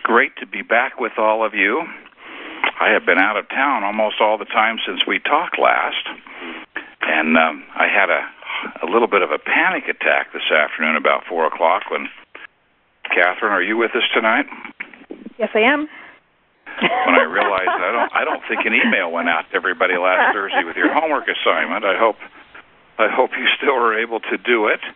great to be back with all of you. I have been out of town almost all the time since we talked last, and I had a little bit of a panic attack this afternoon about 4 o'clock when, Catherine, are you with us tonight? Yes, I am. When I realized I don't think an email went out to everybody last Thursday with your homework assignment. I hope you still are able to do it.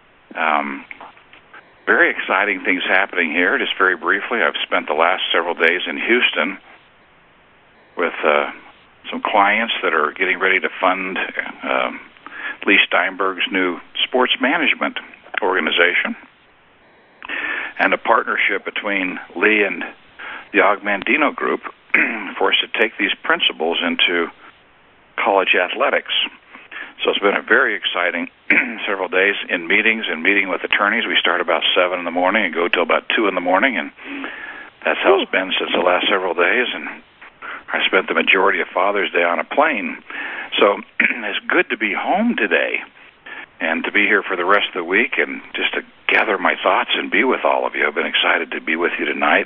Very exciting things happening here. Just very briefly, I've spent the last several days in Houston with some clients that are getting ready to fund Lee Steinberg's new sports management organization, and a partnership between Lee and the Augmandino Group for us to take these principles into college athletics. So it's been a very exciting several days in meetings and meeting with attorneys. We start about 7 in the morning and go till about 2 in the morning, and that's how it's been since the last several days. And I spent the majority of Father's Day on a plane. So it's good to be home today and to be here for the rest of the week and just to gather my thoughts and be with all of you. I've been excited to be with you tonight.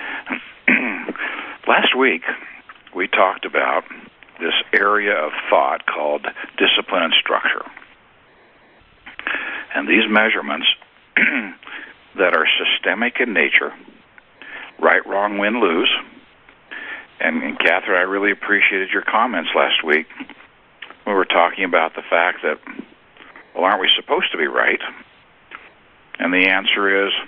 Last week, we talked about this area of thought called discipline and structure. And these measurements that are systemic in nature, right, wrong, win, lose. And Catherine, I really appreciated your comments last week. We were talking about the fact that, well, aren't we supposed to be right? And the answer is,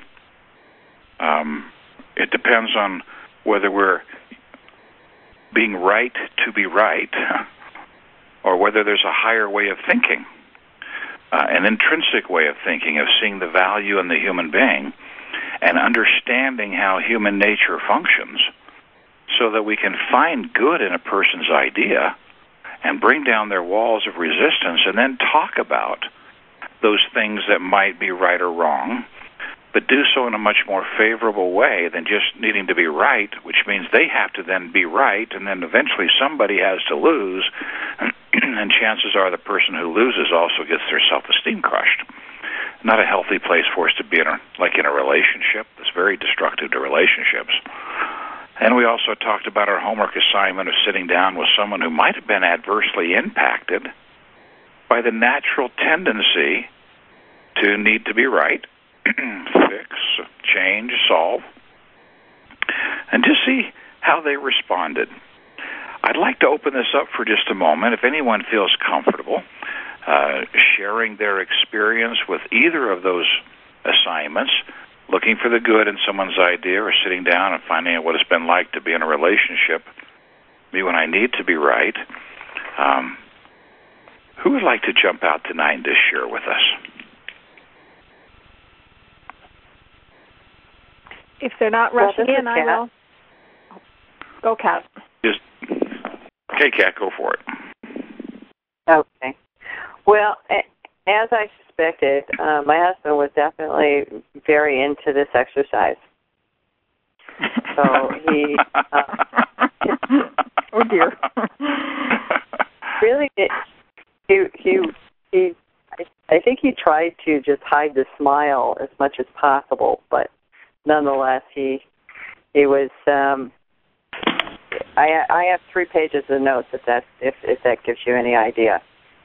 it depends on whether we're being right to be right, or whether there's a higher way of thinking, an intrinsic way of thinking, of seeing the value in the human being and understanding how human nature functions so that we can find good in a person's idea and bring down their walls of resistance and then talk about those things that might be right or wrong, but do so in a much more favorable way than just needing to be right, which means they have to then be right, and then eventually somebody has to lose, and chances are the person who loses also gets their self-esteem crushed. Not a healthy place for us to be in a relationship. It's very destructive to relationships. And we also talked about our homework assignment of sitting down with someone who might have been adversely impacted by the natural tendency to need to be right, fix, change, solve, and just see how they responded. I'd like to open this up for just a moment. If anyone feels comfortable sharing their experience with either of those assignments, looking for the good in someone's idea or sitting down and finding out what it's been like to be in a relationship, me when I need to be right, who would like to jump out tonight and just share with us? If they're not rushing in, I will. Go, Kat. Okay, Kat, go for it. Okay. Well, as I suspected, my husband was definitely very into this exercise. So he... oh, dear. Really, I think he tried to just hide the smile as much as possible, but nonetheless, he was. I have 3 pages of notes if that gives you any idea.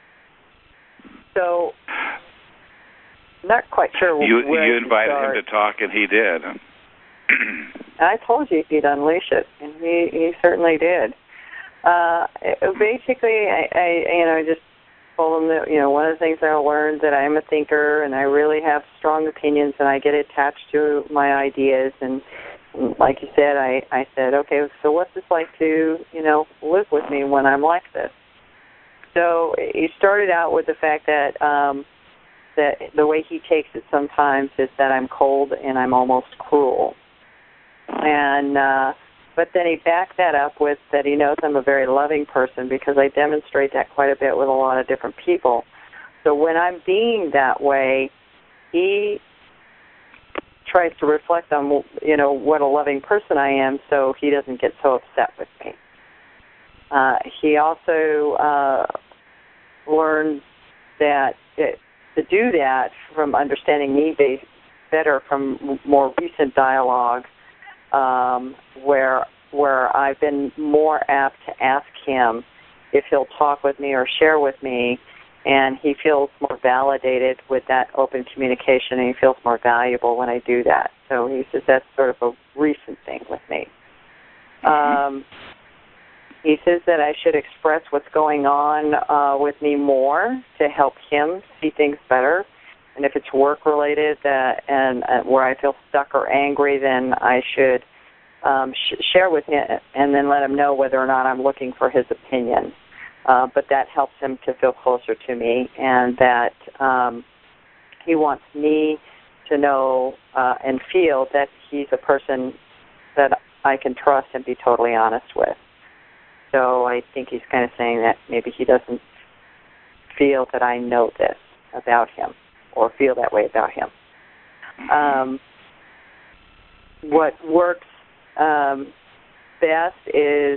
So, not quite sure. You invited him to talk, and he did. I told you he'd unleash it, and he certainly did. Basically, I just told him that one of the things I learned that I'm a thinker and I really have strong opinions and I get attached to my ideas. And like you said, I said, okay, so what's this like to live with me when I'm like this? So he started out with the fact that that the way he takes it sometimes is that I'm cold and I'm almost cruel. And but then he backed that up with that he knows I'm a very loving person because I demonstrate that quite a bit with a lot of different people. So when I'm being that way, he tries to reflect on what a loving person I am so he doesn't get so upset with me. He also learned that to do that from understanding me better from more recent dialogue, where I've been more apt to ask him if he'll talk with me or share with me, and he feels more validated with that open communication, and he feels more valuable when I do that. So he says that's sort of a recent thing with me. He says that I should express what's going on with me more to help him see things better. And if it's work-related and where I feel stuck or angry, then I should share with him and then let him know whether or not I'm looking for his opinion. But that helps him to feel closer to me, and that he wants me to know and feel that he's a person that I can trust and be totally honest with. So I think he's kind of saying that maybe he doesn't feel that I know this about him or feel that way about him. What works best is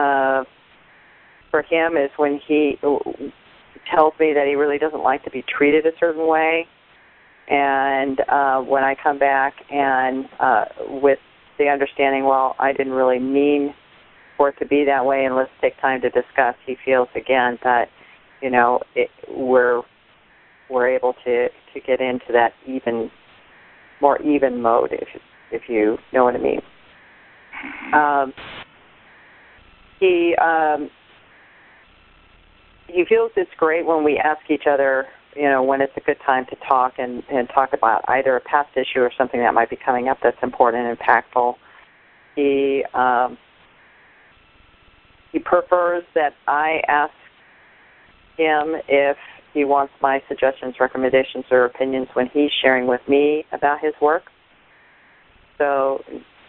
for him is when he tells me that he really doesn't like to be treated a certain way, and when I come back and with the understanding, well, I didn't really mean for it to be that way, and let's take time to discuss, he feels again that, we're able to get into that more even mode, if you know what I mean. He feels it's great when we ask each other, when it's a good time to talk and talk about either a past issue or something that might be coming up that's important and impactful. He prefers that I ask him if he wants my suggestions, recommendations, or opinions when he's sharing with me about his work. So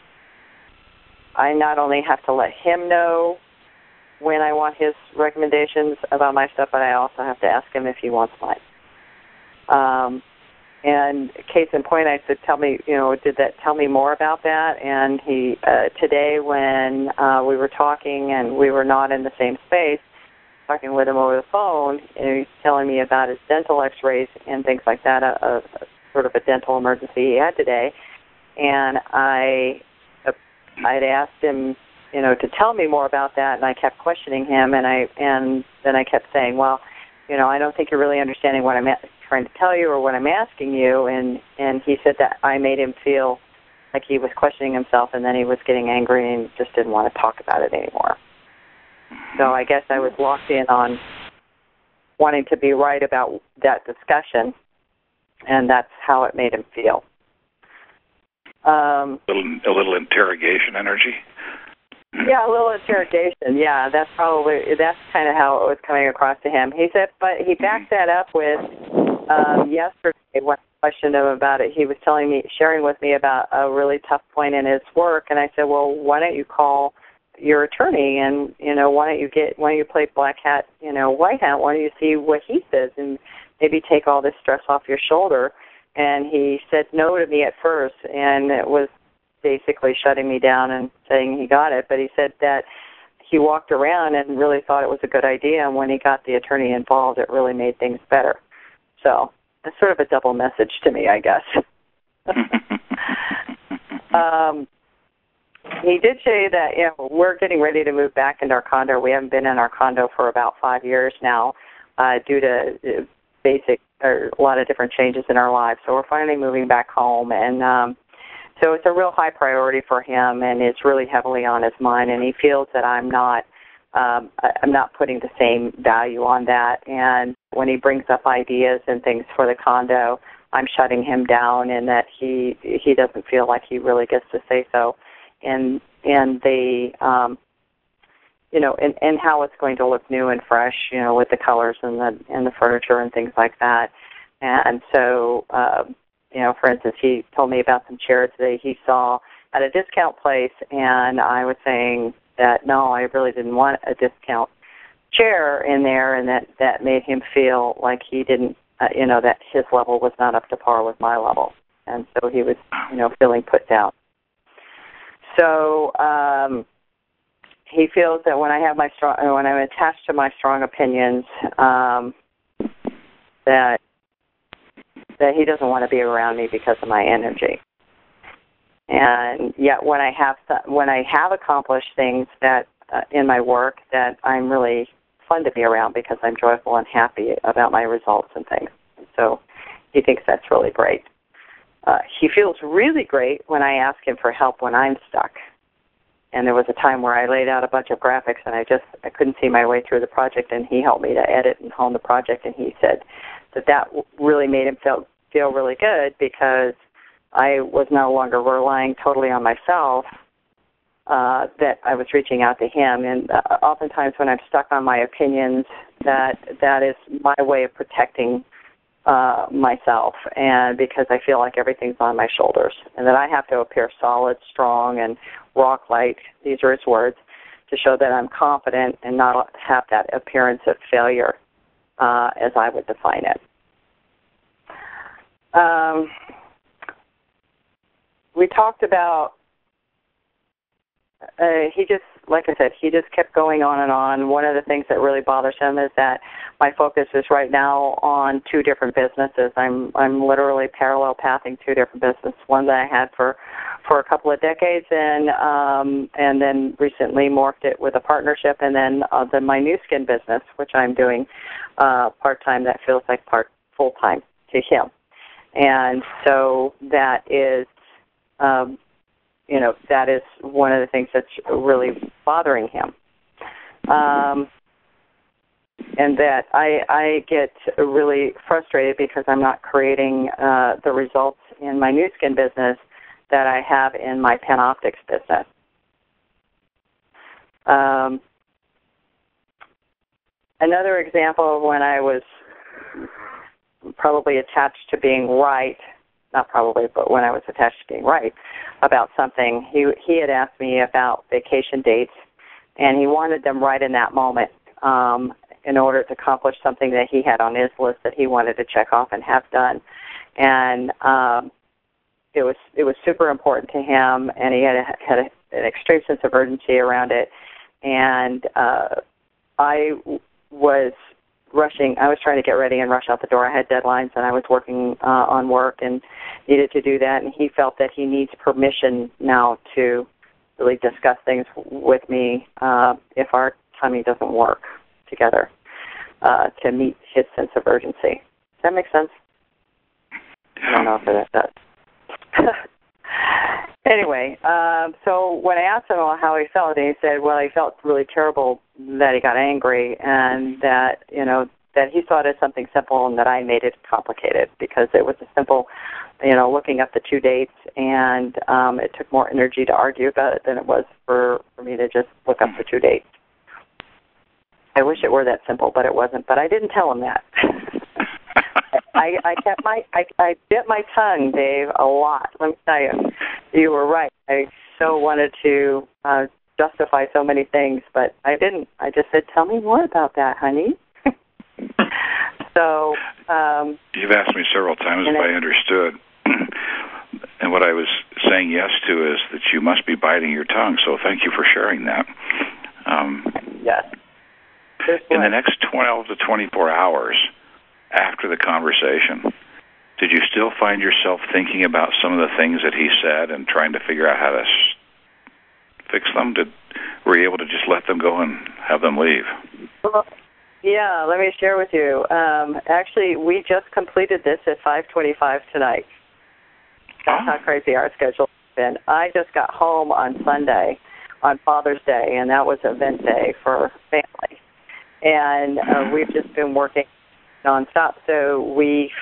I not only have to let him know when I want his recommendations about my stuff, but I also have to ask him if he wants mine. And case in point, I said, tell me more about that. And he, today when we were talking and we were not in the same space, talking with him over the phone, and he's telling me about his dental x-rays and things like that, sort of a dental emergency he had today. And I'd asked him, to tell me more about that, and I kept questioning him, and then I kept saying, well, I don't think you're really understanding what I'm trying to tell you or what I'm asking you, and he said that I made him feel like he was questioning himself, and then he was getting angry and just didn't want to talk about it anymore. So I guess I was locked in on wanting to be right about that discussion, and that's how it made him feel. A little interrogation energy. Yeah, a little interrogation. Yeah, that's kind of how it was coming across to him. He said, but he backed that up with yesterday when I questioned him about it. He was sharing with me about a really tough point in his work, and I said, well, why don't you call your attorney and why don't you play black hat, white hat? Why don't you see what he says and maybe take all this stress off your shoulder? And he said no to me at first, and it was basically shutting me down and saying he got it, but he said that he walked around and really thought it was a good idea, and when he got the attorney involved, it really made things better. So it's sort of a double message to me, I guess. He did say that we're getting ready to move back into our condo. We haven't been in our condo for about 5 years now due to a lot of different changes in our lives. So we're finally moving back home, and so it's a real high priority for him, and it's really heavily on his mind, and he feels that I'm not putting the same value on that. And when he brings up ideas and things for the condo, I'm shutting him down, and that he doesn't feel like he really gets to say so. And the and how it's going to look new and fresh, with the colors and the furniture and things like that. And so, for instance, he told me about some chairs that he saw at a discount place, and I was saying that no, I really didn't want a discount chair in there, and that made him feel like he didn't, that his level was not up to par with my level, and so he was, feeling put down. So he feels that when I'm attached to my strong opinions, that he doesn't want to be around me because of my energy. And yet, when I have accomplished things that in my work, that I'm really fun to be around because I'm joyful and happy about my results and things. And so he thinks that's really great. He feels really great when I ask him for help when I'm stuck. And there was a time where I laid out a bunch of graphics and I couldn't see my way through the project, and he helped me to edit and hone the project, and he said that really made him feel really good because I was no longer relying totally on myself, that I was reaching out to him. And oftentimes when I'm stuck on my opinions, that is my way of protecting myself, and because I feel like everything's on my shoulders, and that I have to appear solid, strong, and rock-like, these are his words, to show that I'm confident and not have that appearance of failure, as I would define it. We talked about, he just, like I said, he just kept going on and on. One of the things that really bothers him is that my focus is right now on two different businesses. I'm literally parallel pathing two different businesses, one that I had for a couple of decades, and then recently morphed it with a partnership, and then my new skin business, which I'm doing part-time, that feels like full-time to him. And so that is, that is one of the things that's really bothering him. And that I get really frustrated because I'm not creating the results in my new skin business that I have in my PanOptix business. Another example of when I was probably attached to being right, not probably, but when I was attached to being right about something, he had asked me about vacation dates, and he wanted them right in that moment in order to accomplish something that he had on his list that he wanted to check off and have done. And it was super important to him, and he had an extreme sense of urgency around it. And I was rushing. I was trying to get ready and rush out the door. I had deadlines, and I was working on work and needed to do that. And he felt that he needs permission now to really discuss things with me if our timing doesn't work together to meet his sense of urgency. Does that make sense? I don't know if it does. Anyway, so when I asked him how he felt, he said, well, he felt really terrible that he got angry, and that, that he saw it as something simple and that I made it complicated because it was a simple, looking up the two dates, and it took more energy to argue about it than it was for me to just look up the two dates. I wish it were that simple, but it wasn't. But I didn't tell him that. I bit my tongue, Dave, a lot. Let me tell you, you were right. I so wanted to justify so many things, but I didn't. I just said, "Tell me more about that, honey." So you've asked me several times if I understood, and what I was saying yes to is that you must be biting your tongue. So thank you for sharing that. Yes. In the next 12 to 24 hours after the conversation, did you still find yourself thinking about some of the things that he said and trying to figure out how to fix them? Were you able to just let them go and have them leave? Well, yeah, let me share with you. Actually, we just completed this at 5:25 tonight. That's how crazy our schedule has been. I just got home on Sunday, on Father's Day, and that was event day for family. And we've just been working nonstop. So we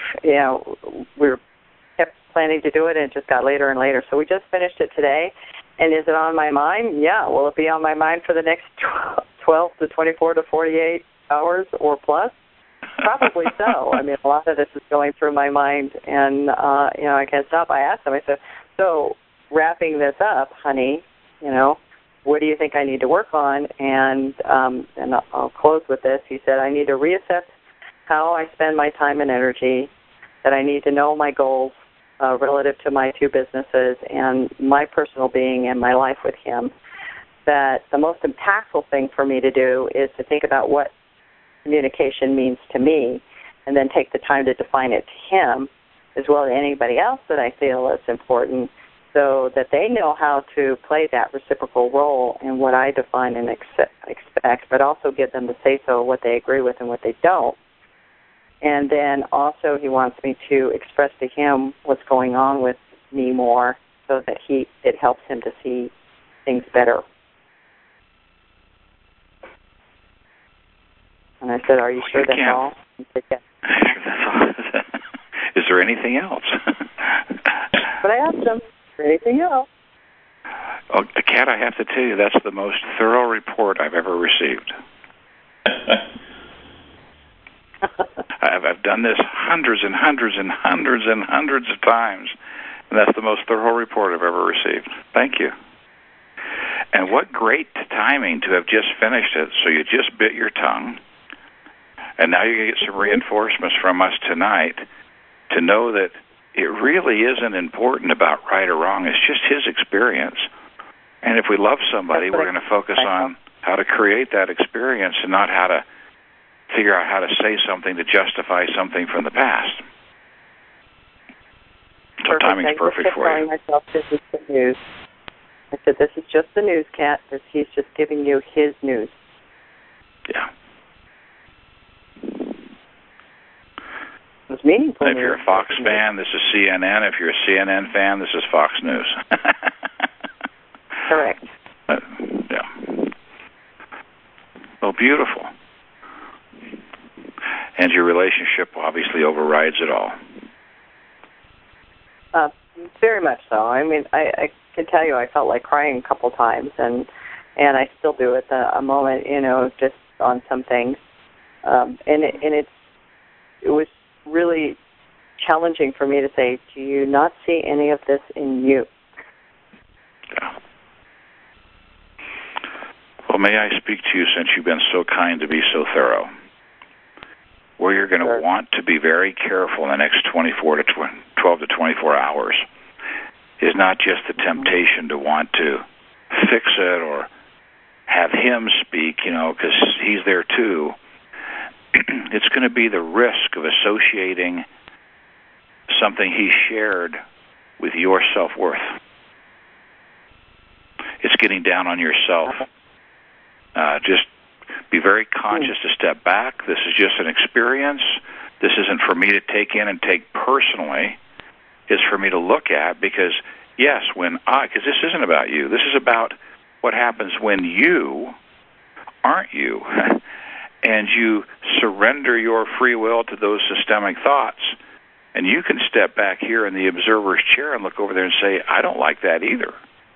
kept planning to do it, and it just got later and later. So we just finished it today. And is it on my mind? Yeah. Will it be on my mind for the next 12 to 24 to 48 hours or plus? Probably so. I mean, a lot of this is going through my mind, and I can't stop. I asked him. I said, "So, wrapping this up, honey, what do you think I need to work on?" And I'll close with this. He said, "I need to reassess how I spend my time and energy, that I need to know my goals relative to my two businesses and my personal being and my life with him, that the most impactful thing for me to do is to think about what communication means to me and then take the time to define it to him as well as anybody else that I feel is important, so that they know how to play that reciprocal role in what I define and expect, but also give them the say-so, what they agree with and what they don't. And then also he wants me to express to him what's going on with me more so that it helps him to see things better. And I said, are you sure that's all? He said, yes. Is there anything else? But I asked him, is there anything else? Oh, Kat, I have to tell you, that's the most thorough report I've ever received. I've done this hundreds and hundreds and hundreds and hundreds of times, and that's the most thorough report I've ever received. Thank you. And what great timing to have just finished it. So you just bit your tongue, and now you're going to get some reinforcements from us tonight to know that it really isn't important about right or wrong. It's just his experience. And if we love somebody, we're going to focus on how to create that experience and not how to figure out how to say something to justify something from the past. So timing's perfect for you. Myself, this is the news. I said, this is just the news, Kat. He's just giving you his news. Yeah. It was meaningful. And if you're a Fox fan, this is CNN. If you're a CNN fan, this is Fox News. Correct. Yeah. Well, beautiful. And your relationship obviously overrides it all. Very much so. I mean, I can tell you I felt like crying a couple times, and I still do at a moment, just on some things. And it was really challenging for me to say, do you not see any of this in you? Yeah. Well, may I speak to you, since you've been so kind to be so thorough, where you're going to want to be very careful in the next 12 to 24 hours is not just the temptation to want to fix it or have him speak, because he's there too. It's going to be the risk of associating something he shared with your self-worth. It's getting down on yourself. Just be very conscious to step back. This is just an experience. This isn't for me to take in and take personally. It's for me to look at, because, yes, because this isn't about you. This is about what happens when you aren't you. And you surrender your free will to those systemic thoughts. And you can step back here in the observer's chair and look over there and say, I don't like that either.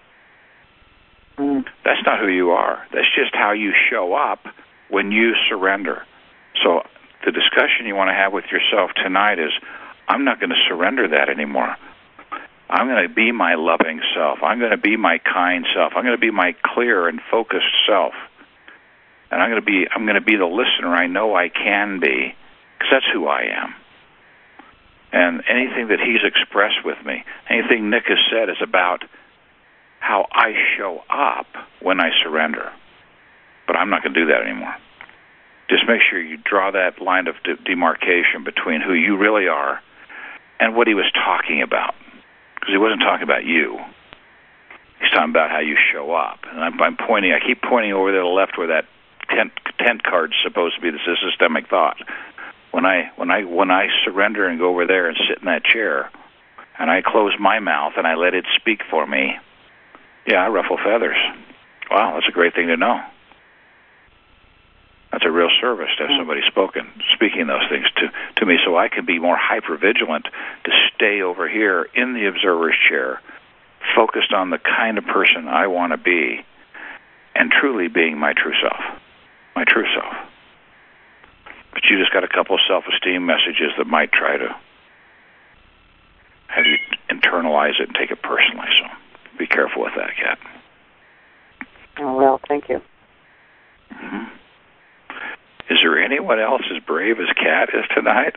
That's not who you are. That's just how you show up when you surrender. So the discussion you want to have with yourself tonight is, I'm not going to surrender that anymore. I'm going to be my loving self. I'm going to be my kind self. I'm going to be my clear and focused self. And I'm going to be the listener I know I can be, because that's who I am. And anything that he's expressed with me, anything Nick has said, is about how I show up when I surrender. But I'm not going to do that anymore. Just make sure you draw that line of demarcation between who you really are and what he was talking about. Because he wasn't talking about you. He's talking about how you show up. And I keep pointing over to the left where that tent card's supposed to be. This is systemic thought. When I surrender and go over there and sit in that chair, and I close my mouth and I let it speak for me, I ruffle feathers. Wow, that's a great thing to know. That's a real service to have somebody speaking those things to me, so I can be more hypervigilant to stay over here in the observer's chair, focused on the kind of person I want to be, and truly being my true self. My true self. But you just got a couple of self-esteem messages that might try to have you internalize it and take it personally, so be careful with that, Kat. Oh, well, thank you. Mm-hmm. Is there anyone else as brave as Kat is tonight?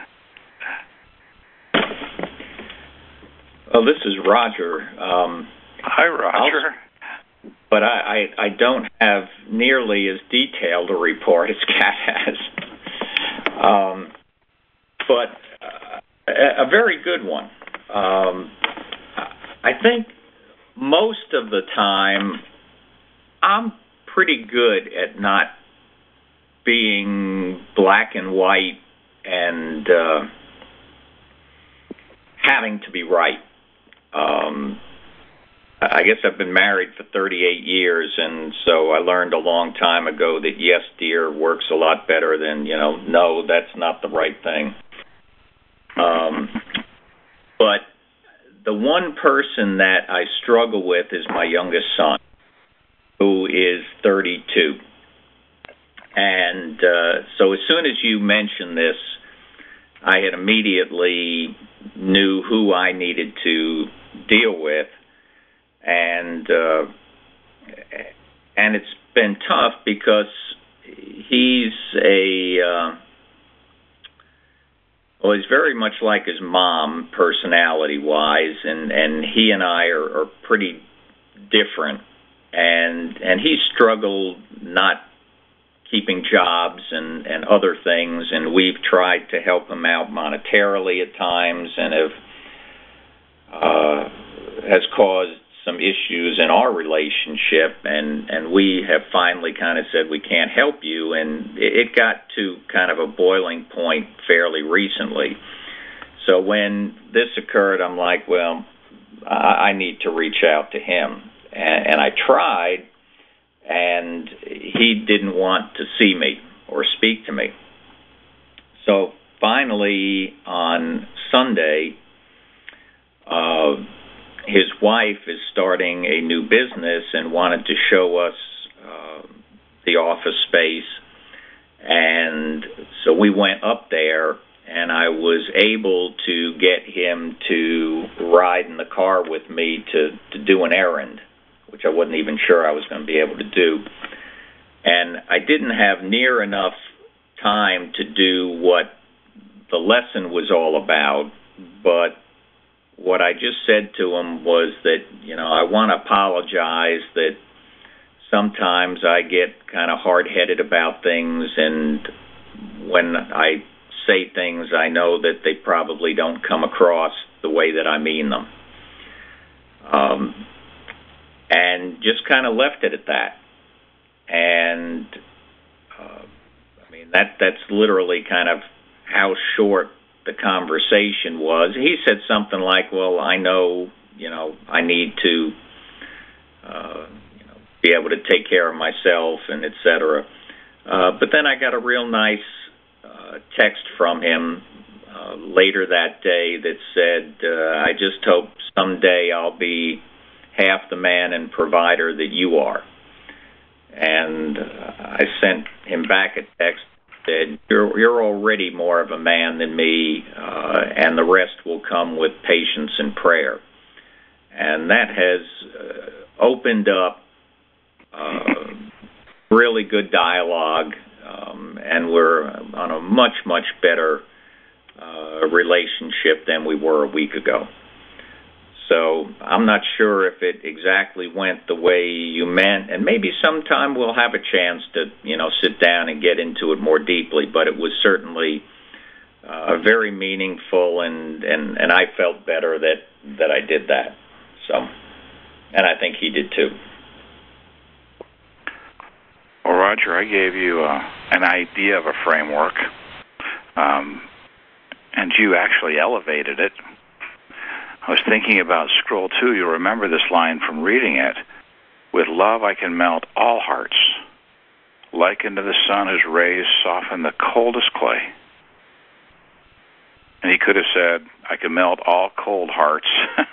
Well, this is Roger. Hi, Roger. But I don't have nearly as detailed a report as Kat has. But a very good one. I think most of the time, I'm pretty good at not being black and white and having to be right. I guess I've been married for 38 years, and so I learned a long time ago that yes, dear, works a lot better than, no, that's not the right thing. But the one person that I struggle with is my youngest son, who is 32. And so as soon as you mentioned this, I had immediately knew who I needed to deal with. And it's been tough because he's he's very much like his mom personality-wise, and he and I are pretty different. And he struggled not keeping jobs and other things, and we've tried to help him out monetarily at times, and has caused some issues in our relationship, and we have finally kind of said we can't help you, and it got to kind of a boiling point fairly recently. So when this occurred, I'm like, well, I need to reach out to him, and I tried, and he didn't want to see me or speak to me. So finally on Sunday, his wife is starting a new business and wanted to show us the office space. And so we went up there, and I was able to get him to ride in the car with me to do an errand, which I wasn't even sure I was going to be able to do. And I didn't have near enough time to do what the lesson was all about, but what I just said to him was that, I want to apologize that sometimes I get kind of hard-headed about things, and when I say things, I know that they probably don't come across the way that I mean them. And just kind of left it at that. And, that's literally kind of how short the conversation was. He said something like, well, I know, I need to, be able to take care of myself and et cetera. But then I got a real nice text from him later that day that said, I just hope someday I'll be half the man and provider that you are. And I sent him back a text that said, you're already more of a man than me, and the rest will come with patience and prayer. And that has opened up really good dialogue, and we're on a much, much better relationship than we were a week ago. So I'm not sure if it exactly went the way you meant, and maybe sometime we'll have a chance to, sit down and get into it more deeply, but it was certainly very meaningful, and I felt better that I did that. So, and I think he did too. Well, Roger, I gave you an idea of a framework, and you actually elevated it. I was thinking about scroll 2. You'll remember this line from reading it. With love I can melt all hearts. Like unto the sun whose rays soften the coldest clay. And he could have said, I can melt all cold hearts.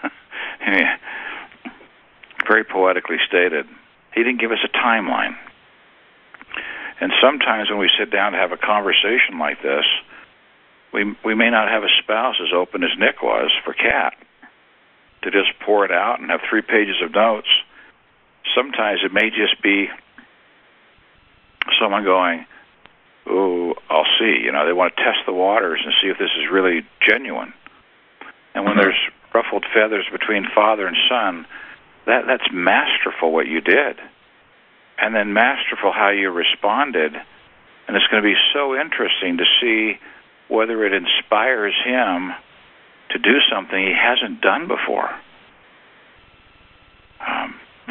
Very poetically stated. He didn't give us a timeline. And sometimes when we sit down to have a conversation like this, we may not have a spouse as open as Nick was for Kat to just pour it out and have 3 pages of notes. Sometimes it may just be someone going, ooh, I'll see. They want to test the waters and see if this is really genuine. And when there's ruffled feathers between father and son, that's masterful what you did. And then masterful how you responded. And it's going to be so interesting to see whether it inspires him to do something he hasn't done before.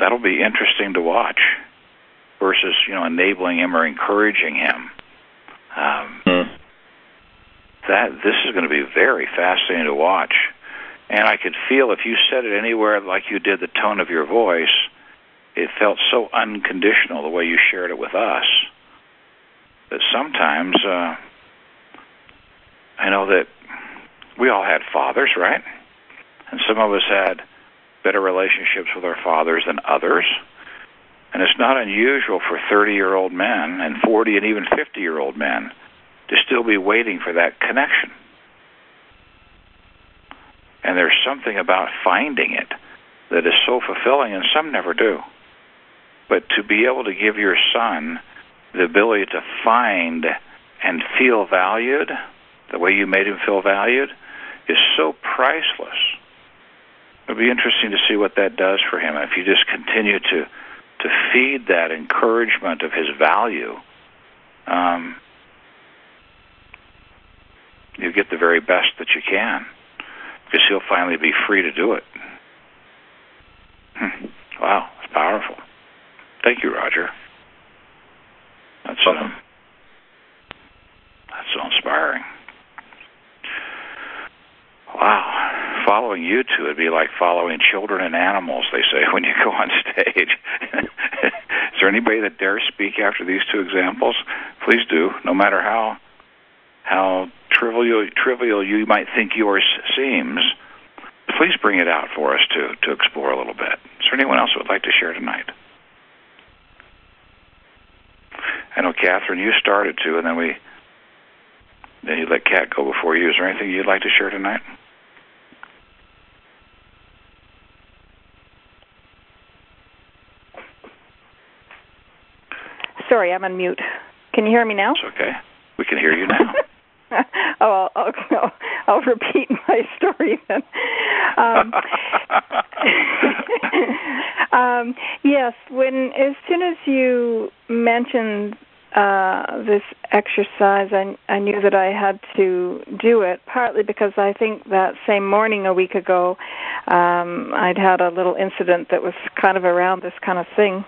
that'll be interesting to watch versus, enabling him or encouraging him. This is going to be very fascinating to watch. And I could feel if you said it anywhere like you did, the tone of your voice, it felt so unconditional the way you shared it with us that sometimes I know that we all had fathers, right? And some of us had better relationships with our fathers than others. And it's not unusual for 30-year-old men and 40 and even 50-year-old men to still be waiting for that connection. And there's something about finding it that is so fulfilling, and some never do. But to be able to give your son the ability to find and feel valued, the way you made him feel valued, is so priceless. It'll be interesting to see what that does for him. If you just continue to feed that encouragement of his value, you get the very best that you can, because he'll finally be free to do it. Wow, it's powerful. Thank you, Roger. That's so inspiring. Wow. Following you two would be like following children and animals, they say, when you go on stage. Is there anybody that dares speak after these two examples? Please do, no matter how trivial you might think yours seems. Please bring it out for us to explore a little bit. Is there anyone else who would like to share tonight? I know, Catherine, you started to, and then you let Kat go before you. Is there anything you'd like to share tonight? Sorry, I'm on mute. Can you hear me now? It's okay. We can hear you now. I'll repeat my story then. Yes, as soon as you mentioned this exercise, I knew that I had to do it, partly because I think that same morning a week ago, I'd had a little incident that was kind of around this kind of thing.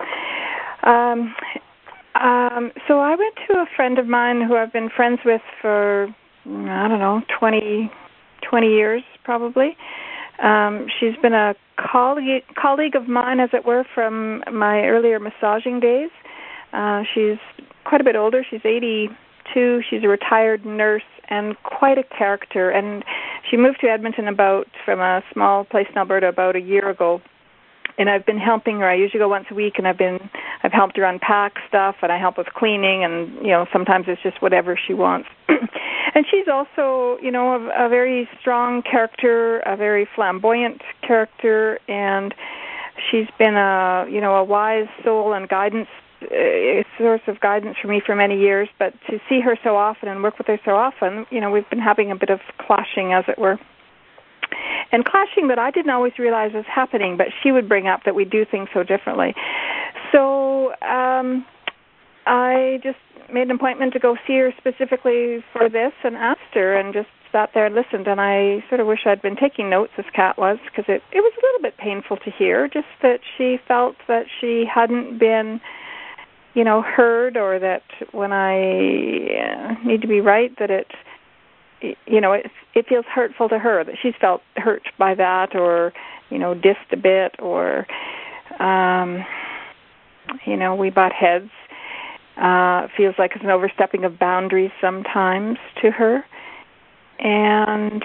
So I went to a friend of mine who I've been friends with for, 20 years probably. She's been a colleague of mine, as it were, from my earlier massaging days. She's quite a bit older. She's 82. She's a retired nurse and quite a character. And she moved to Edmonton from a small place in Alberta about a year ago. And I've been helping her. I usually go once a week, and I've helped her unpack stuff, and I help with cleaning, and sometimes it's just whatever she wants. And she's also, a very strong character, a very flamboyant character, and she's been a wise soul and guidance, a source of guidance for me for many years. But to see her so often and work with her so often, we've been having a bit of clashing, as it were. And clashing that I didn't always realize was happening, but she would bring up that we do things so differently. So I just made an appointment to go see her specifically for this and asked her and just sat there and listened. And I sort of wish I'd been taking notes, as Kat was, because it was a little bit painful to hear, just that she felt that she hadn't been, heard, or that when I need to be right, that it feels hurtful to her, that she's felt hurt by that, or, dissed a bit, or, we butt heads. It feels like it's an overstepping of boundaries sometimes to her. And,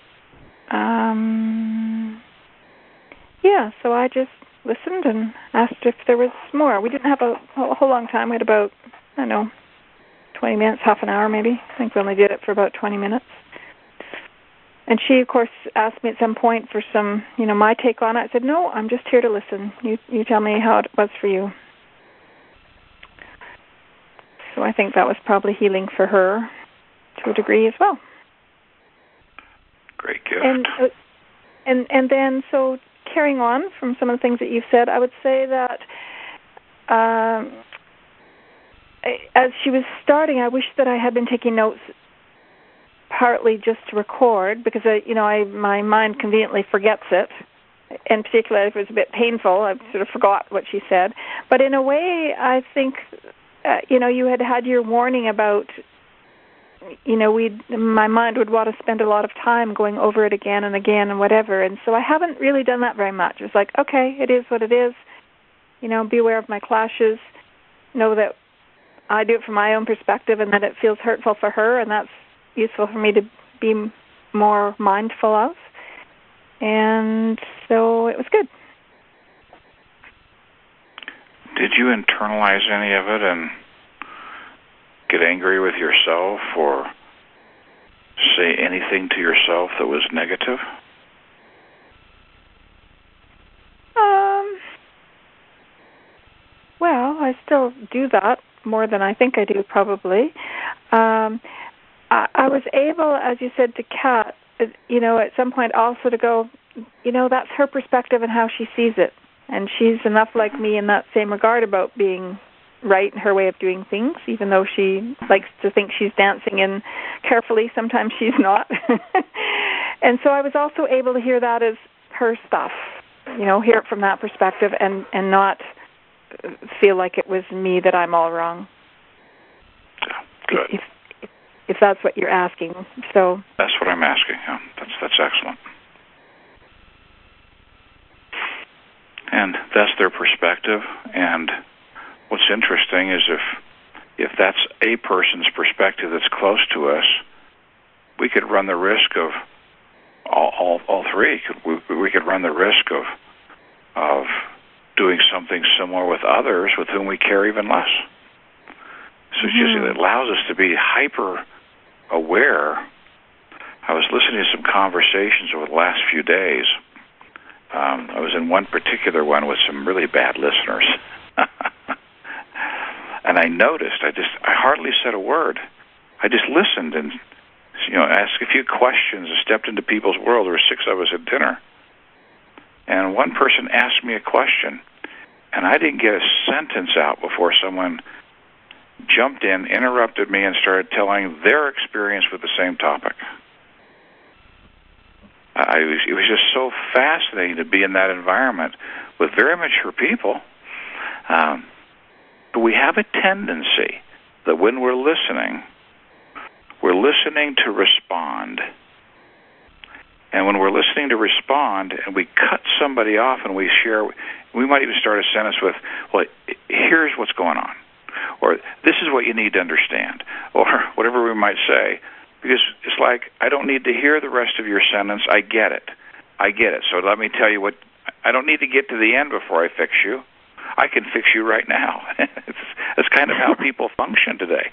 so I just listened and asked if there was more. We didn't have a whole long time. We had about, 20 minutes, half an hour maybe. I think we only did it for about 20 minutes. And she, of course, asked me at some point for some, my take on it. I said, no, I'm just here to listen. You tell me how it was for you. So I think that was probably healing for her to a degree as well. Great gift. And then, so carrying on from some of the things that you've said, I would say that as she was starting, I wish that I had been taking notes, partly just to record, because my mind conveniently forgets it, in particular, if it was a bit painful, I sort of forgot what she said. But in a way, I think, you had your warning about, my mind would want to spend a lot of time going over it again and again and whatever. And so I haven't really done that very much. It was like, okay, it is what it is. Be aware of my clashes. Know that I do it from my own perspective and that it feels hurtful for her, and that's useful for me to be more mindful of. And so it was good. Did you internalize any of it and get angry with yourself or say anything to yourself that was negative? Well, I still do that more than I think I do, probably. I was able, as you said, to Kat, at some point also to go, that's her perspective and how she sees it. And she's enough like me in that same regard about being right in her way of doing things, even though she likes to think she's dancing in carefully. Sometimes she's not. And so I was also able to hear that as her stuff, hear it from that perspective and not feel like it was me that I'm all wrong. Good. If that's what you're asking. So that's what I'm asking. Yeah, that's excellent. And that's their perspective. And what's interesting is if that's a person's perspective that's close to us, we could run the risk of all three. We could run the risk of doing something similar with others with whom we care even less. So it allows us to be hyper aware. I was listening to some conversations over the last few days. I was in one particular one with some really bad listeners. And I noticed, I hardly said a word. I just listened and, asked a few questions and stepped into people's world. There were 6 of us at dinner. And one person asked me a question, and I didn't get a sentence out before someone jumped in, interrupted me, and started telling their experience with the same topic. It was just so fascinating to be in that environment with very mature people. But we have a tendency that when we're listening to respond. And when we're listening to respond and we cut somebody off and we might even start a sentence with, well, here's what's going on. Or this is what you need to understand. Or whatever we might say. Because it's like, I don't need to hear the rest of your sentence. I get it. So let me tell you what, I don't need to get to the end before I fix you. I can fix you right now. It's kind of how people function today.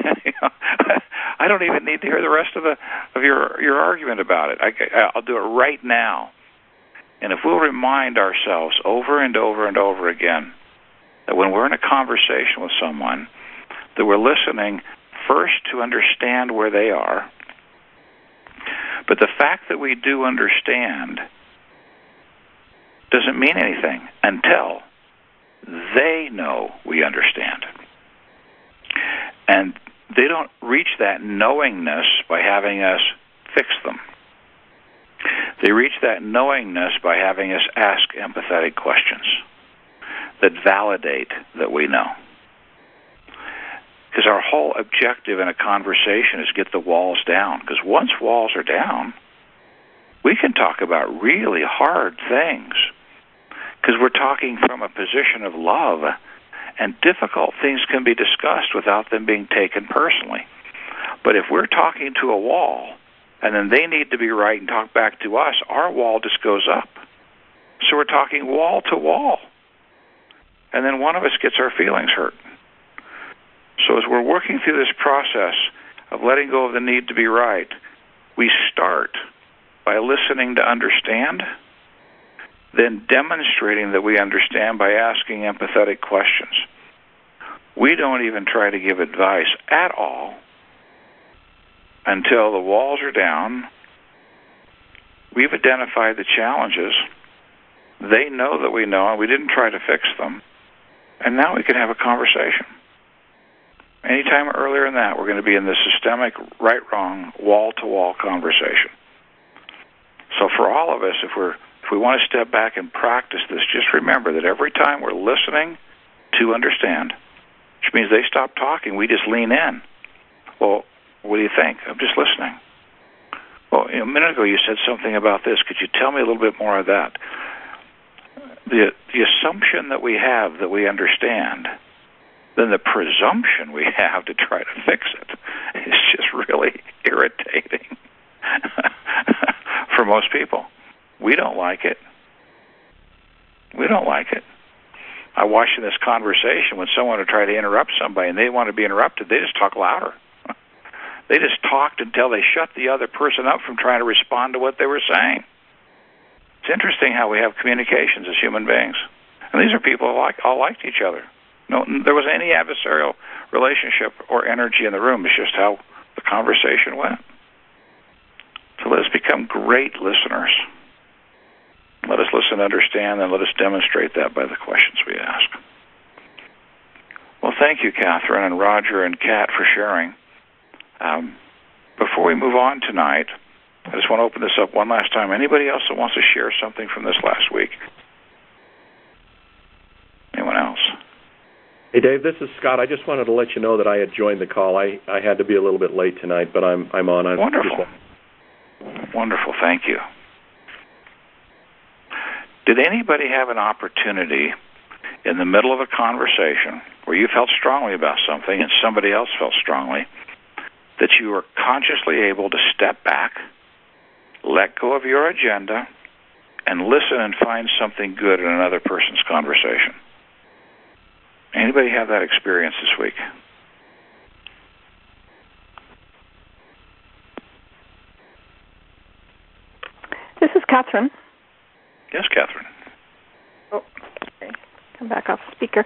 I don't even need to hear the rest of your argument about it. I'll do it right now. And if we'll remind ourselves over and over and over again that when we're in a conversation with someone, that we're listening first to understand where they are, but the fact that we do understand doesn't mean anything until they know we understand. And they don't reach that knowingness by having us fix them. They reach that knowingness by having us ask empathetic questions that validate that we know. Because our whole objective in a conversation is get the walls down. Because once walls are down, we can talk about really hard things. Because we're talking from a position of love, and difficult things can be discussed without them being taken personally. But if we're talking to a wall, and then they need to be right and talk back to us, our wall just goes up. So we're talking wall to wall. And then one of us gets our feelings hurt. So as we're working through this process of letting go of the need to be right, we start by listening to understand, then demonstrating that we understand by asking empathetic questions. We don't even try to give advice at all until the walls are down. We've identified the challenges. They know that we know, and we didn't try to fix them. And now we can have a conversation. Anytime earlier than that, we're going to be in the systemic, right-wrong, wall-to-wall conversation. So for all of us, if we're we want to step back and practice this, just remember that every time we're listening to understand, which means they stop talking, we just lean in. Well, what do you think? I'm just listening. Well, a minute ago you said something about this. Could you tell me a little bit more of that? The assumption that we have that we understand, then the presumption we have to try to fix it is just really irritating for most people. We don't like it. We don't like it. I watched in this conversation when someone would try to interrupt somebody and they want to be interrupted, they just talk louder. They just talked until they shut the other person up from trying to respond to what they were saying. It's interesting how we have communications as human beings. And these are people who all liked each other. No, there wasn't any adversarial relationship or energy in the room. It's just how the conversation went. So let us become great listeners. Let us listen, understand, and let us demonstrate that by the questions we ask. Well, thank you, Catherine and Roger and Kat, for sharing. Before we move on tonight, I just want to open this up one last time. Anybody else that wants to share something from this last week? Anyone else? Hey, Dave, this is Scott. I just wanted to let you know that I had joined the call. I had to be a little bit late tonight, but I'm on. Wonderful. Wonderful. Thank you. Did anybody have an opportunity in the middle of a conversation where you felt strongly about something and somebody else felt strongly, that you were consciously able to step back, let go of your agenda, and listen and find something good in another person's conversation? Anybody have that experience this week? This is Catherine. Yes, Catherine. Oh, okay. Come back off speaker.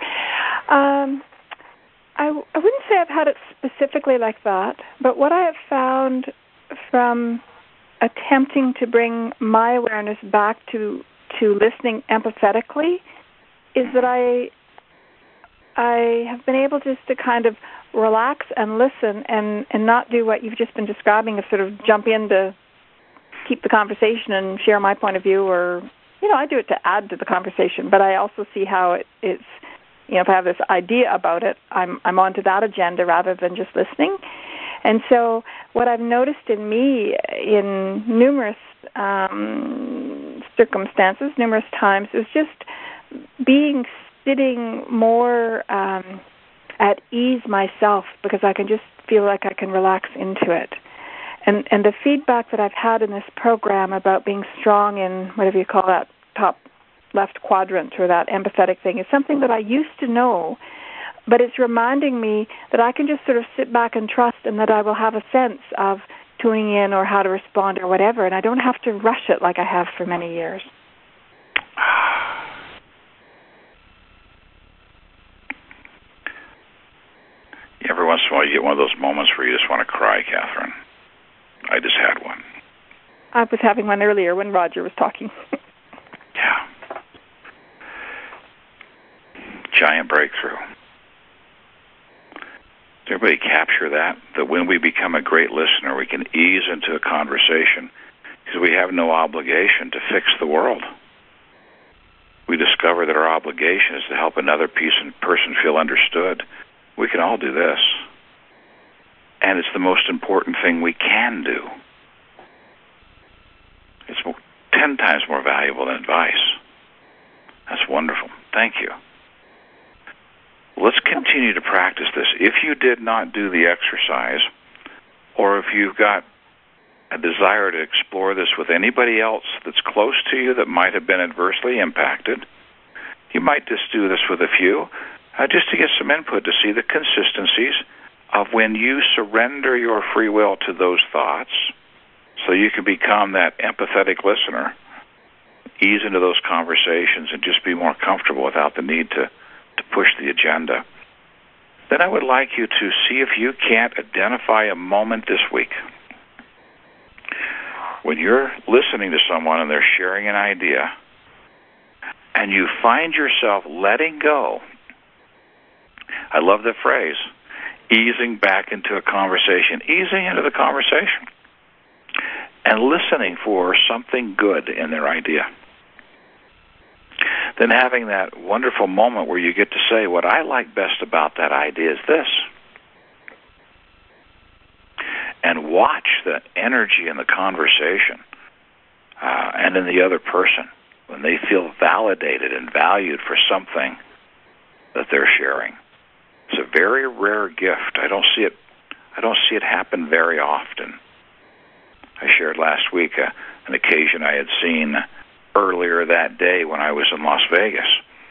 I wouldn't say I've had it specifically like that, but what I have found from attempting to bring my awareness back to listening empathetically is that I have been able just to kind of relax and listen and not do what you've just been describing, of sort of jump in to keep the conversation and share my point of view, or, I do it to add to the conversation, but I also see how it's, if I have this idea about it, I'm onto that agenda rather than just listening. And so what I've noticed in me in numerous circumstances, numerous times, is just sitting more at ease myself, because I can just feel like I can relax into it. And the feedback that I've had in this program about being strong in whatever you call that top left quadrant, or that empathetic thing, is something that I used to know, but it's reminding me that I can just sort of sit back and trust, and that I will have a sense of tuning in or how to respond or whatever, and I don't have to rush it like I have for many years. Every once in a while you get one of those moments where you just want to cry, Catherine. I just had one. I was having one earlier when Roger was talking. Yeah. Giant breakthrough. Does everybody capture that? That when we become a great listener, we can ease into a conversation because we have no obligation to fix the world. We discover that our obligation is to help another person feel understood. We can all do this. And it's the most important thing we can do. It's 10 times more valuable than advice. That's wonderful. Thank you. Let's continue to practice this. If you did not do the exercise, or if you've got a desire to explore this with anybody else that's close to you that might have been adversely impacted, you might just do this with a few, just to get some input to see the consistencies of when you surrender your free will to those thoughts, so you can become that empathetic listener, ease into those conversations, and just be more comfortable without the need to push the agenda. Then I would like you to see if you can't identify a moment this week when you're listening to someone and they're sharing an idea, and you find yourself letting go. I love the phrase, easing back into a conversation, easing into the conversation, and listening for something good in their idea. then having that wonderful moment where you get to say, what I like best about that idea is this. And watch the energy in the conversation and in the other person when they feel validated and valued for something that they're sharing. It's a very rare gift. I don't see it happen very often. I shared last week an occasion I had seen earlier that day when I was in Las Vegas.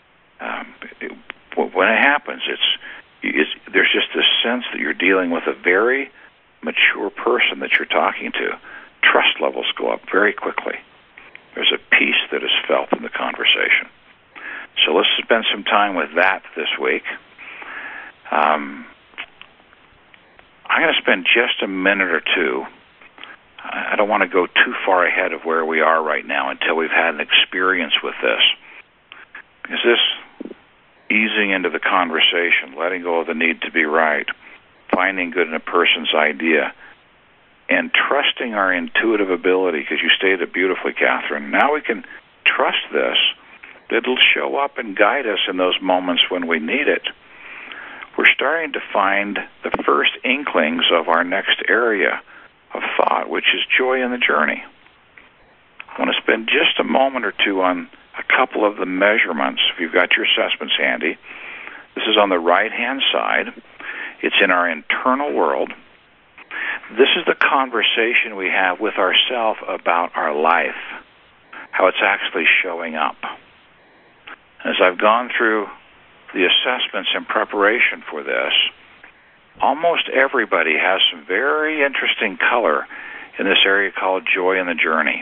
When it happens, there's just this sense that you're dealing with a very mature person that you're talking to. Trust levels go up very quickly. There's a peace that is felt in the conversation. So let's spend some time with that this week. I'm going to spend just a minute or two. I don't want to go too far ahead of where we are right now until we've had an experience with this. Because this easing into the conversation, letting go of the need to be right, finding good in a person's idea, and trusting our intuitive ability, because you stated it beautifully, Catherine. Now we can trust this, that it'll show up and guide us in those moments when we need it. We're starting to find the first inklings of our next area of thought, which is joy in the journey. I want to spend just a moment or two on a couple of the measurements. If you've got your assessments handy, this is on the right-hand side. It's in our internal world. This is the conversation we have with ourselves about our life, how it's actually showing up. As I've gone through the assessments in preparation for this, almost everybody has some very interesting color in this area called joy in the journey.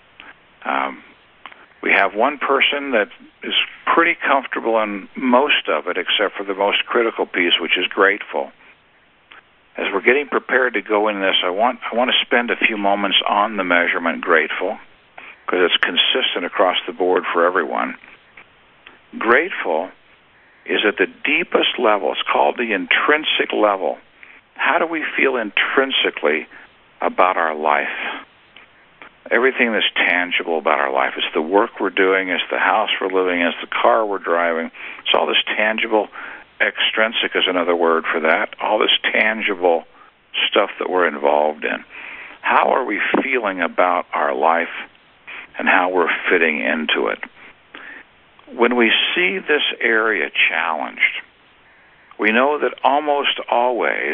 We have one person that is pretty comfortable in most of it, except for the most critical piece, which is grateful. As we're getting prepared to go in this, I want to spend a few moments on the measurement grateful, because it's consistent across the board for everyone. Grateful is at the deepest level. It's called the intrinsic level. How do we feel intrinsically about our life? Everything that's tangible about our life. It's the work we're doing, it's the house we're living in, it's the car we're driving. It's all this tangible. Extrinsic is another word for that. All this tangible stuff that we're involved in. How are we feeling about our life and how we're fitting into it? When we see this area challenged, we know that almost always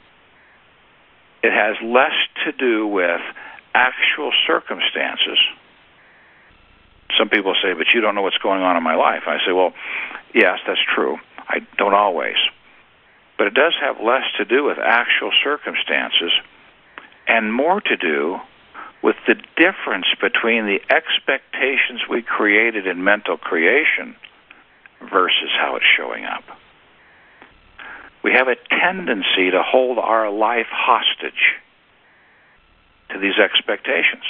it has less to do with actual circumstances. Some people say, but you don't know what's going on in my life. I say, well, yes, that's true. I don't always. But it does have less to do with actual circumstances and more to do with the difference between the expectations we created in mental creation versus how it's showing up. We have a tendency to hold our life hostage to these expectations.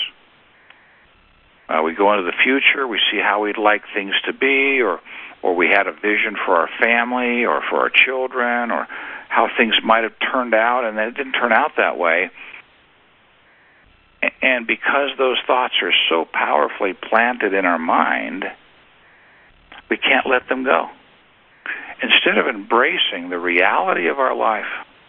We go into the future, we see how we'd like things to be, or we had a vision for our family or for our children, or how things might have turned out, and then it didn't turn out that way. And because those thoughts are so powerfully planted in our mind, we can't let them go. Instead of embracing the reality of our life,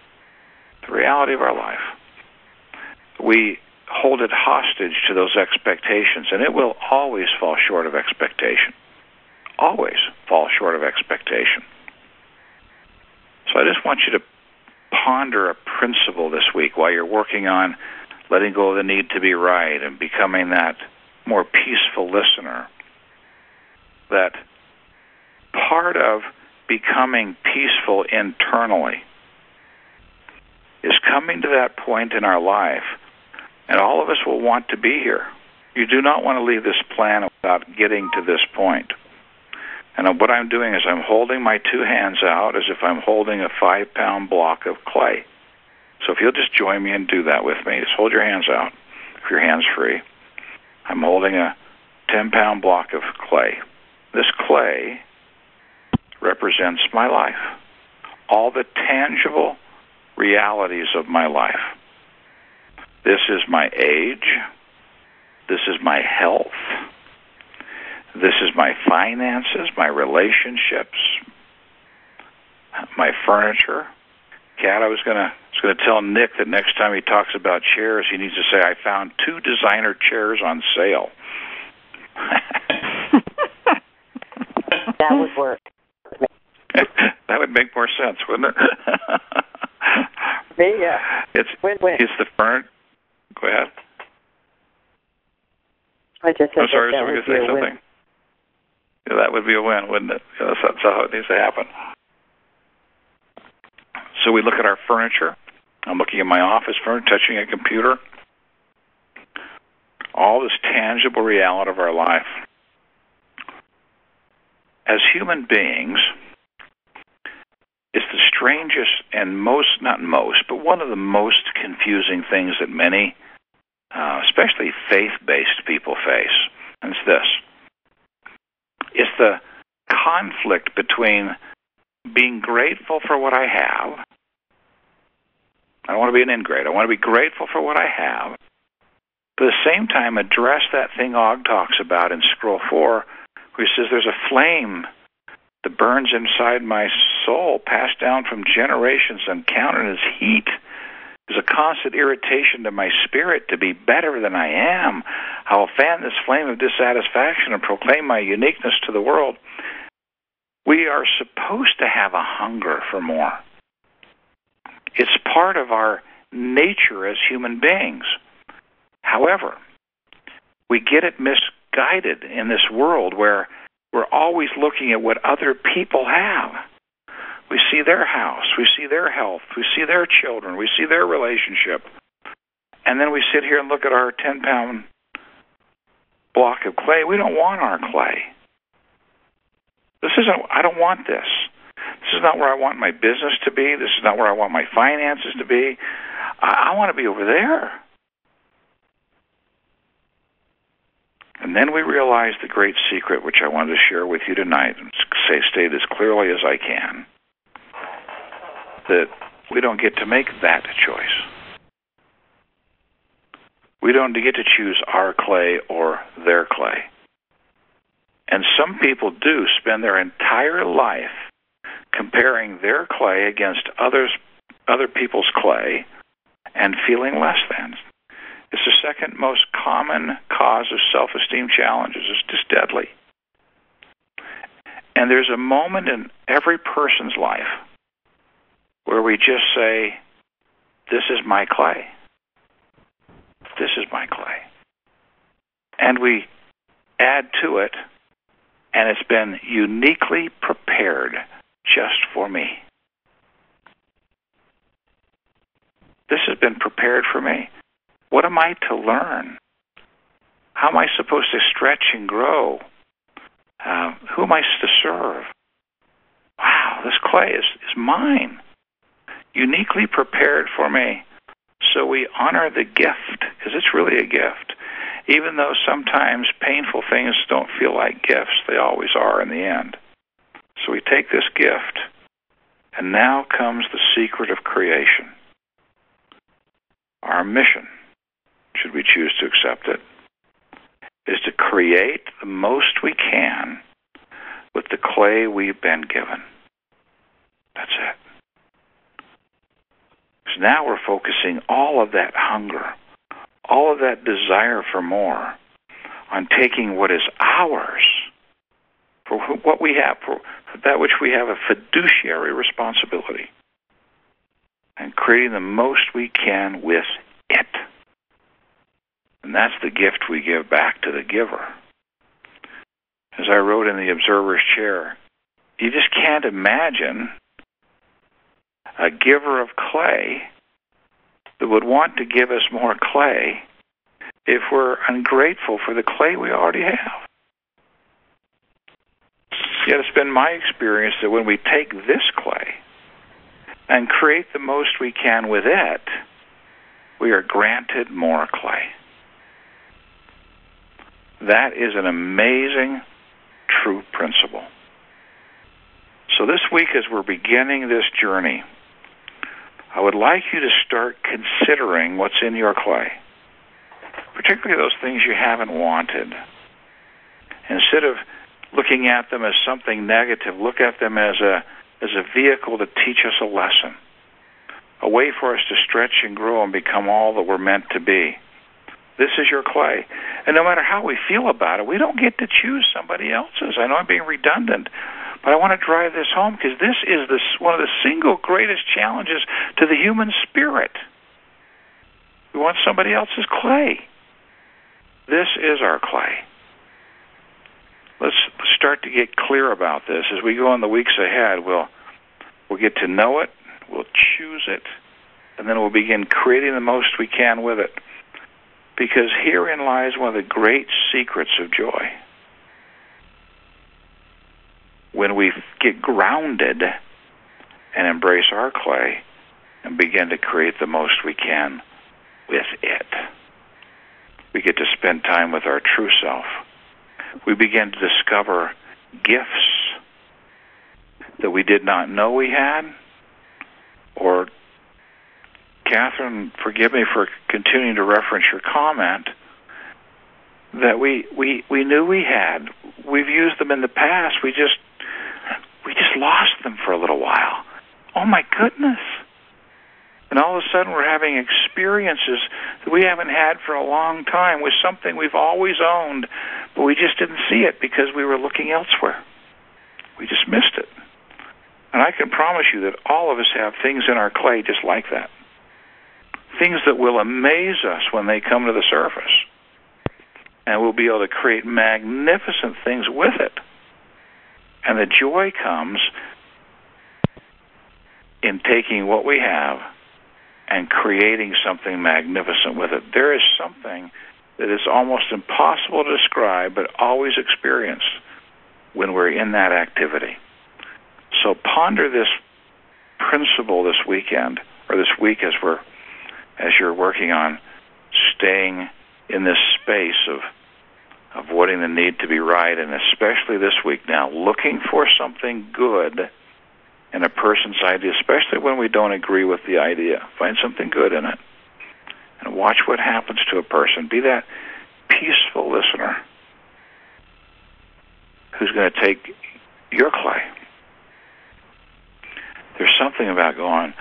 we hold it hostage to those expectations, and it will always fall short of expectation. Always fall short of expectation. So I just want you to ponder a principle this week while you're working on letting go of the need to be right and becoming that more peaceful listener. That part of becoming peaceful internally is coming to that point in our life, and all of us will want to be here. You do not want to leave this planet without getting to this point. And what I'm doing is I'm holding my two hands out as if I'm holding a 5-pound block of clay. So if you'll just join me and do that with me, just hold your hands out if your hand's free. I'm holding a 10-pound block of clay. This clay represents my life, all the tangible realities of my life. This is my age. This is my health. This is my finances, my relationships, my furniture. Kat, I was gonna tell Nick that next time he talks about chairs, he needs to say, "I found 2 designer chairs on sale." That would work. That would make more sense, wouldn't it? Yeah. It's win-win. It's the furniture. Go ahead. I just said I'm sorry, that so we would could say be a something. win. Yeah, that would be a win, wouldn't it? Yeah, that's how it needs to happen. So we look at our furniture. I'm looking at my office furniture, touching a computer. All this tangible reality of our life. As human beings, it's the strangest and one of the most confusing things that many, especially faith-based people face. And it's this. It's the conflict between being grateful for what I have. I don't want to be an ingrate. I want to be grateful for what I have. But at the same time, address that thing Og talks about in Scroll 4, where he says there's a flame that burns inside my soul, passed down from generations and counted as heat. There's a constant irritation to my spirit to be better than I am. I will fan this flame of dissatisfaction and proclaim my uniqueness to the world. We are supposed to have a hunger for more. It's part of our nature as human beings. However, we get it misguided in this world where we're always looking at what other people have. We see their house, we see their health, we see their children, we see their relationship. And then we sit here and look at our 10-pound block of clay. We don't want our clay. I don't want this. This is not where I want my business to be. This is not where I want my finances to be. I want to be over there. And then we realize the great secret, which I wanted to share with you tonight, and state as clearly as I can, that we don't get to make that choice. We don't get to choose our clay or their clay. And some people do spend their entire life comparing their clay against other people's clay and feeling less than. It's the second most common cause of self-esteem challenges. It's just deadly. And there's a moment in every person's life where we just say, this is my clay. This is my clay. And we add to it, and it's been uniquely prepared just for me. This has been prepared for me. What am I to learn? How am I supposed to stretch and grow? Who am I to serve? Wow, this clay is mine. Uniquely prepared for me. So we honor the gift, because it's really a gift. Even though sometimes painful things don't feel like gifts, they always are in the end. So we take this gift, and now comes the secret of creation. Our mission, should we choose to accept it, is to create the most we can with the clay we've been given. That's it. So now we're focusing all of that hunger, all of that desire for more, on taking what is ours, for what we have, for that which we have a fiduciary responsibility, and creating the most we can with it. And that's the gift we give back to the giver. As I wrote in the Observer's Chair, you just can't imagine a giver of clay that would want to give us more clay if we're ungrateful for the clay we already have. Yet it's been my experience that when we take this clay and create the most we can with it, we are granted more clay. That is an amazing, true principle. So this week, as we're beginning this journey, I would like you to start considering what's in your clay, particularly those things you haven't wanted, Instead of looking at them as something negative, look at them as a vehicle to teach us a lesson, a way for us to stretch and grow and become all that we're meant to be. This is your clay. And no matter how we feel about it, we don't get to choose somebody else's. I know I'm being redundant, but I want to drive this home because this is one of the single greatest challenges to the human spirit. We want somebody else's clay. This is our clay. Let's start to get clear about this. As we go in the weeks ahead, we'll get to know it, we'll choose it, and then we'll begin creating the most we can with it. Because herein lies one of the great secrets of joy. When we get grounded and embrace our clay and begin to create the most we can with it, we get to spend time with our true self. We begin to discover gifts that we did not know we had, or, Catherine, forgive me for continuing to reference your comment, that we knew we had. We've used them in the past. We just lost them for a little while. Oh my goodness. And all of a sudden we're having experiences that we haven't had for a long time with something we've always owned, but we just didn't see it because we were looking elsewhere. We just missed it. And I can promise you that all of us have things in our clay just like that. Things that will amaze us when they come to the surface. And we'll be able to create magnificent things with it. And the joy comes in taking what we have and creating something magnificent with it. There is something that is almost impossible to describe, but always experienced when we're in that activity. So ponder this principle this weekend, or this week as you're working on staying in this space of avoiding the need to be right, and especially this week now, looking for something good in a person's idea, especially when we don't agree with the idea. Find something good in it and watch what happens to a person. Be that peaceful listener who's going to take your clay. There's something about going,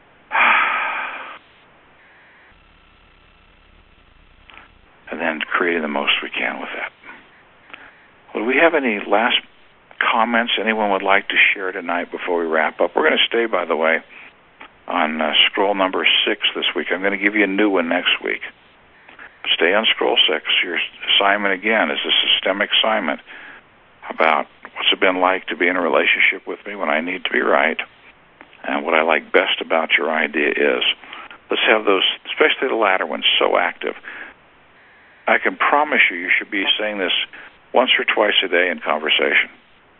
and then creating the most we can with that. Well, do we have any last comments anyone would like to share tonight before we wrap up? We're going to stay, by the way, on scroll number 6 this week. I'm going to give you a new one next week. Stay on scroll 6. Your assignment, again, is a systemic assignment about what's it been like to be in a relationship with me when I need to be right, and what I like best about your idea is. Let's have those, especially the latter ones, so active. I can promise you should be saying this once or twice a day in conversation.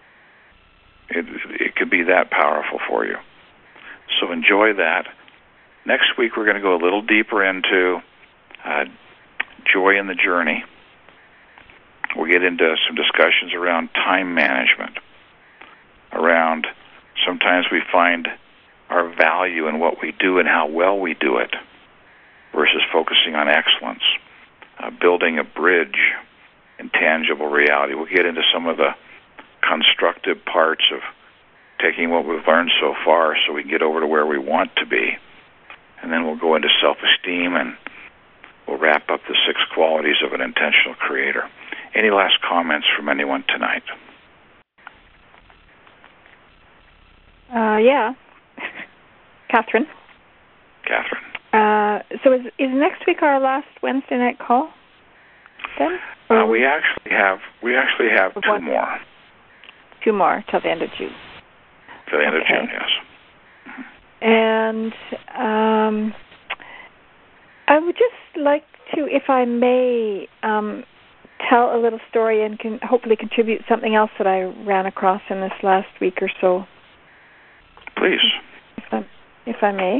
It could be that powerful for you. So enjoy that. Next week we're going to go a little deeper into joy in the journey. We'll get into some discussions around time management, around sometimes we find our value in what we do and how well we do it versus focusing on excellence, building a bridge in tangible reality. We'll get into some of the constructive parts of taking what we've learned so far so we can get over to where we want to be. And then we'll go into self-esteem, and we'll wrap up the 6 qualities of an intentional creator. Any last comments from anyone tonight? Yeah. Catherine. So is next week our last Wednesday night call then? We actually have 2 more. 2 more till the end of June. Till the end of June, yes. And I would just like to, if I may, tell a little story and can hopefully contribute something else that I ran across in this last week or so. Please. If I may.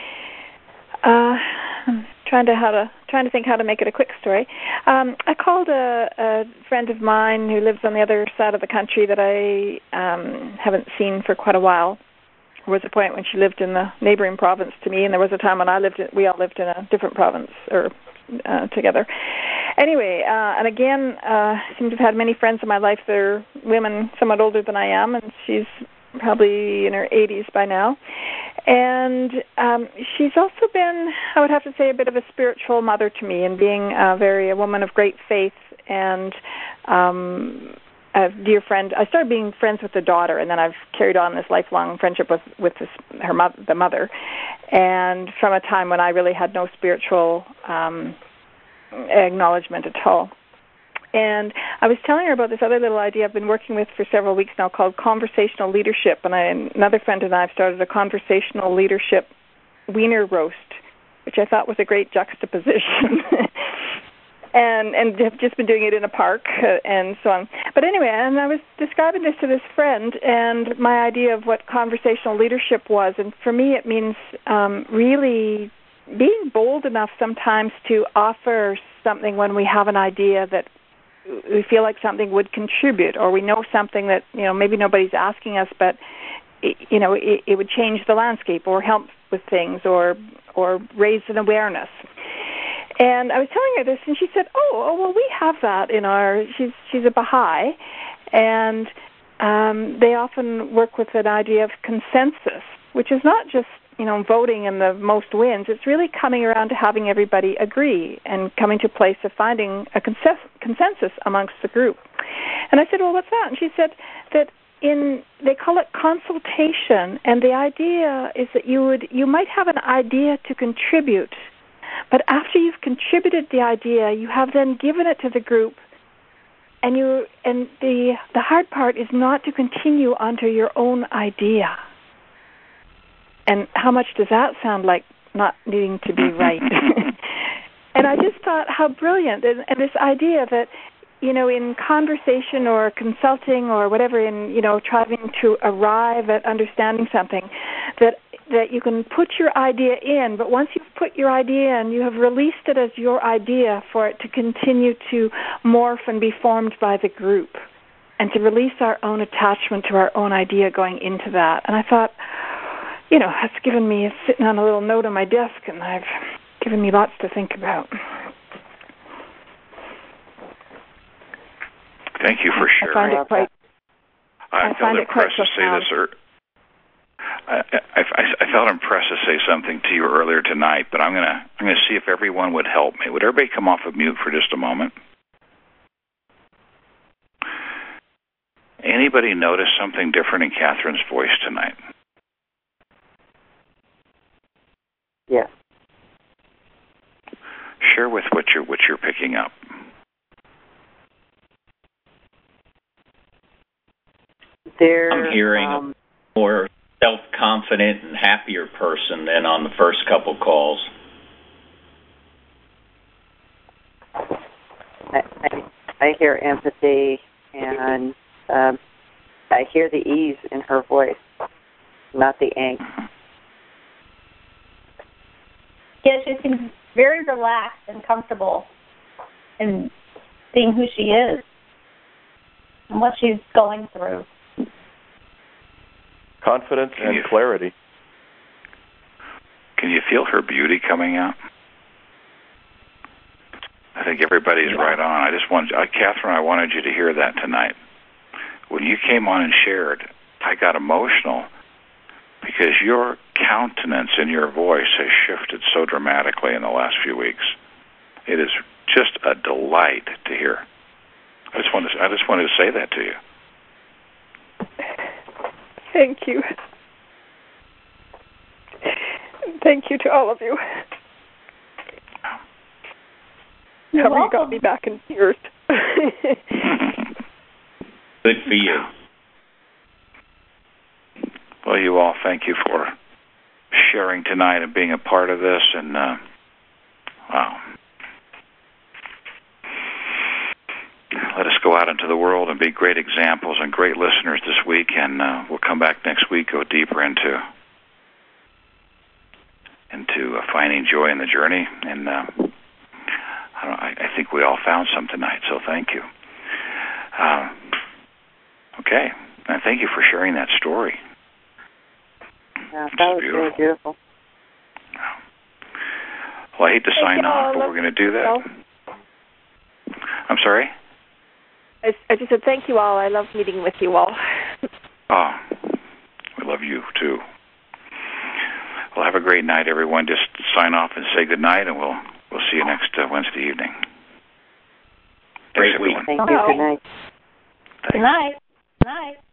I'm trying to think how to make it a quick story. I called a friend of mine who lives on the other side of the country that I haven't seen for quite a while. There was a point when she lived in the neighboring province to me, and there was a time when we all lived in a different province or together. Anyway, and again, I seem to have had many friends in my life that are women somewhat older than I am, and she's probably in her 80s by now. And she's also been, I would have to say, a bit of a spiritual mother to me, and being a woman of great faith and a dear friend. I started being friends with the daughter, and then I've carried on this lifelong friendship with the mother. And from a time when I really had no spiritual acknowledgement at all. And I was telling her about this other little idea I've been working with for several weeks now called conversational leadership. And another friend and I have started a conversational leadership wiener roast, which I thought was a great juxtaposition. and have just been doing it in a park and so on. But anyway, and I was describing this to this friend and my idea of what conversational leadership was. And for me, it means really being bold enough sometimes to offer something when we have an idea that we feel like something would contribute, or we know something that, maybe nobody's asking us, but it would change the landscape or help with things or raise an awareness. And I was telling her this, and she said, "Oh, well, we have that in our." She's a Baha'i, and they often work with an idea of consensus, which is not just voting and the most wins. It's really coming around to having everybody agree and coming to a place of finding a consensus amongst the group. And I said, "Well, what's that?" And she said that they call it consultation, and the idea is that you might have an idea to contribute, but after you've contributed the idea, you have then given it to the group, and the hard part is not to continue onto your own idea. And how much does that sound like not needing to be right? And I just thought how brilliant, and this idea that, in conversation or consulting or whatever, in, trying to arrive at understanding something, that you can put your idea in, but once you've put your idea in, you have released it as your idea for it to continue to morph and be formed by the group, and to release our own attachment to our own idea going into that. And I thought, it's given me, it's sitting on a little note on my desk, and I've given me lots to think about. Thank you for sharing. I felt impressed to say this. I felt impressed to say something to you earlier tonight, but I'm gonna see if everyone would help me. Would everybody come off of mute for just a moment? Anybody notice something different in Catherine's voice tonight? Yes. Share with what you're picking up. I'm hearing a more self-confident and happier person than on the first couple calls. I hear empathy, and I hear the ease in her voice, not the angst. Yeah, she seems very relaxed and comfortable in being who she is and what she's going through. Confidence and clarity. Can you feel her beauty coming out? I think everybody's right on. Catherine, I wanted you to hear that tonight. When you came on and shared, I got emotional because your countenance and your voice has shifted so dramatically in the last few weeks. It is just a delight to hear. I just wanted to say that to you. Thank you. Thank you to all of you. You're welcome. You got me back in tears. Good for you. Well, you all, thank you for sharing tonight and being a part of this. And wow. Let us go out into the world and be great examples and great listeners this week, and we'll come back next week, go deeper into finding joy in the journey. And I think we all found some tonight, so thank you. Okay, and thank you for sharing that story. Yeah, that was beautiful. Really beautiful. Well, I hate to sign off, but we're going to do that. I'm sorry? I just said thank you all. I love meeting with you all. Oh, we love you, too. Well, have a great night, everyone. Just sign off and say good night, and we'll see you next Wednesday evening. Great week. Thank you. Good night. Good night. Good night.